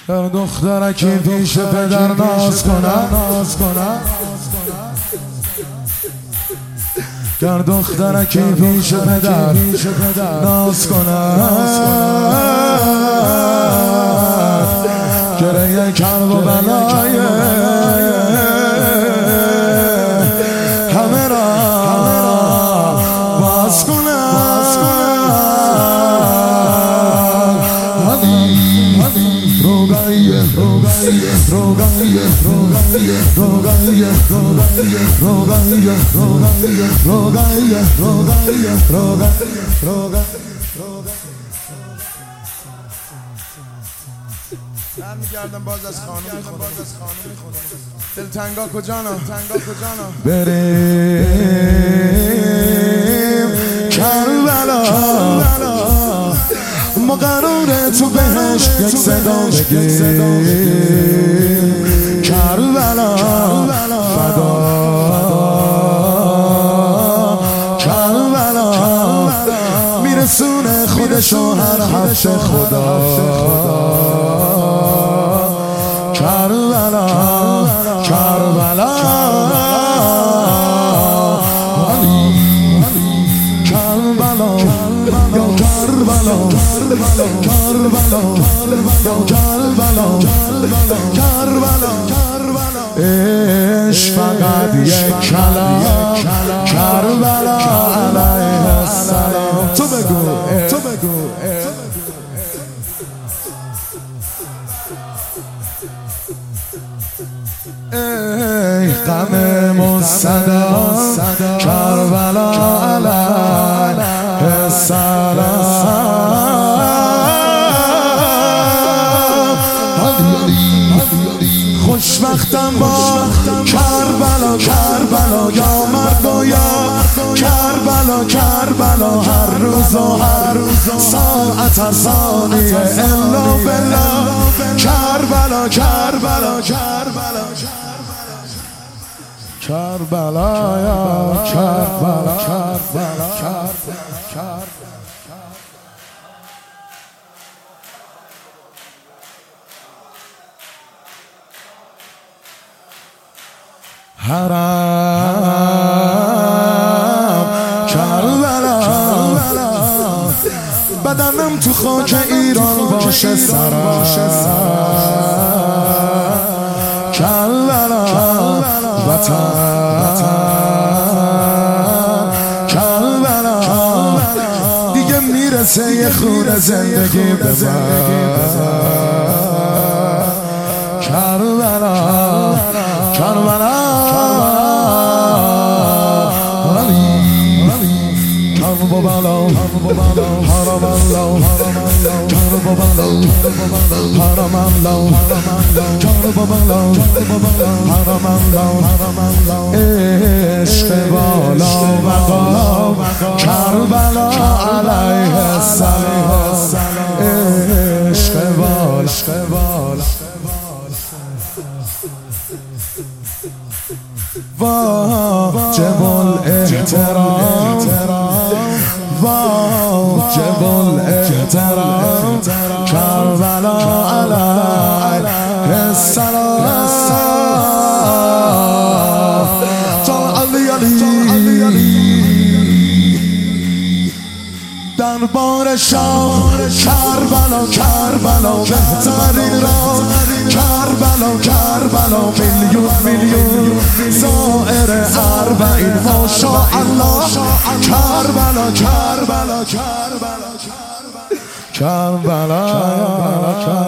دخترکی پیش پدر ناز کنن گر دخترکی پیش پدر ناز کنن گره کرب و بلای همه را باز کنن برمیگردم باز از خانم میخونم دلتنگا کجانا بریم کربلا ما قراره تو بهشت یک صدا بگیم کربلا فدا کربلا میرسونه خودشو هر هفته خدا کربلا کربلا عشق فقط یک کلام کربلا علیه السلام تو بگو ای غم مصدا کربلا علیه السلام خوشبختم با کربلا یا مرد و یا کربلا هر روز و ساعت هر ثانیه الا بالله کربلا یا کربلا حرام کربلا بدنم تو خاک ایران باشه سرم کربلا وطن کربلا دیگه میرسه یه خونه زندگی بزن کربلا عشق بالا مقام کربلا علیه السلام عشق بالا واجب الاحترام واجب الاحترام کربلا علیه السلام تا علی دربار شاه کربلا بهترین راه کربلا میلیون زائر اربعین ماشاءالله کربلا